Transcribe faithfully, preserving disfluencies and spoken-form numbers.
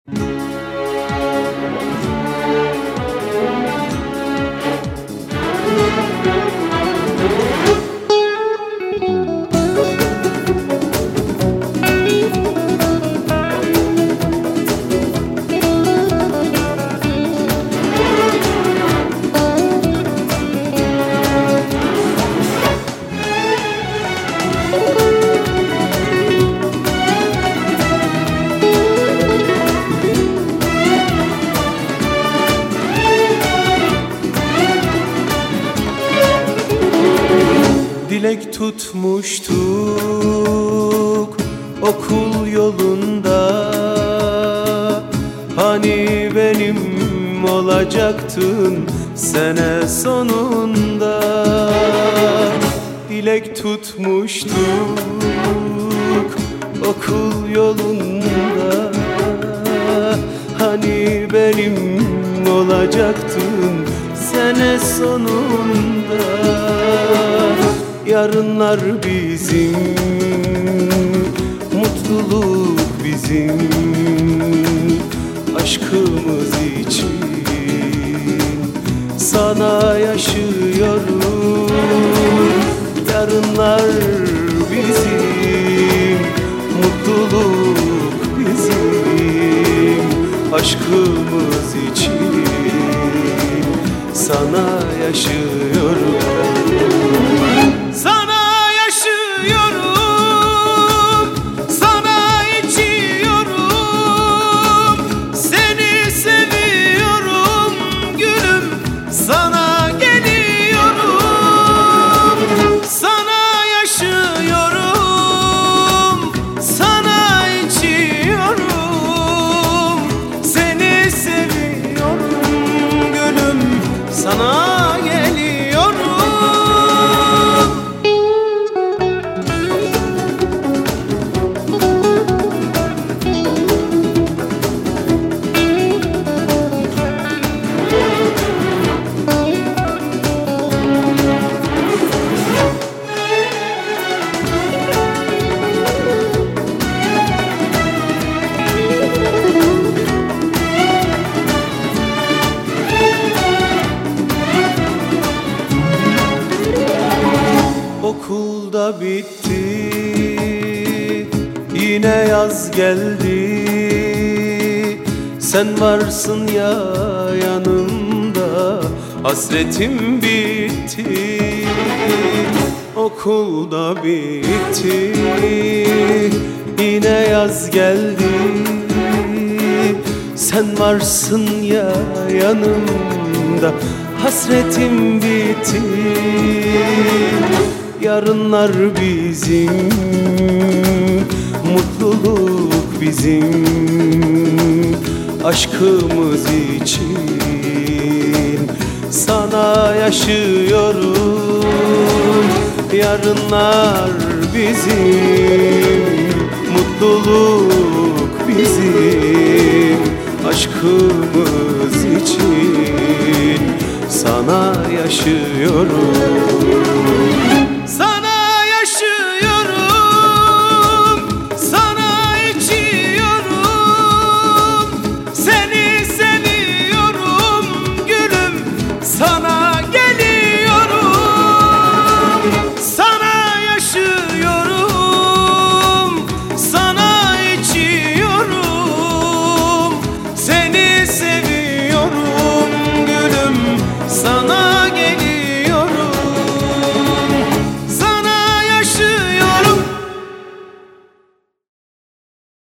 Dilek tutmuştuk okul yolunda, hani benim olacaktın sene sonunda. Dilek tutmuştuk okul yolunda, hani benim olacaktın sene sonunda. Yarınlar bizim, mutluluk bizim, aşkımız için sana yaşıyorum. Yarınlar bizim, mutluluk bizim, aşkımız için sana yaşıyorum. Sana yaşıyorum, sana içiyorum, seni seviyorum gülüm, sana geliyorum. Sana yaşıyorum, sana içiyorum, seni seviyorum gülüm, sana geliyorum. Okulda bitti, yine yaz geldi. Sen varsın ya yanımda, hasretim bitti. Okulda bitti, yine yaz geldi. Sen varsın ya yanımda, hasretim bitti. Yarınlar bizim, mutluluk bizim, aşkımız için sana yaşıyorum. Yarınlar bizim, mutluluk bizim, aşkımız için sana yaşıyorum.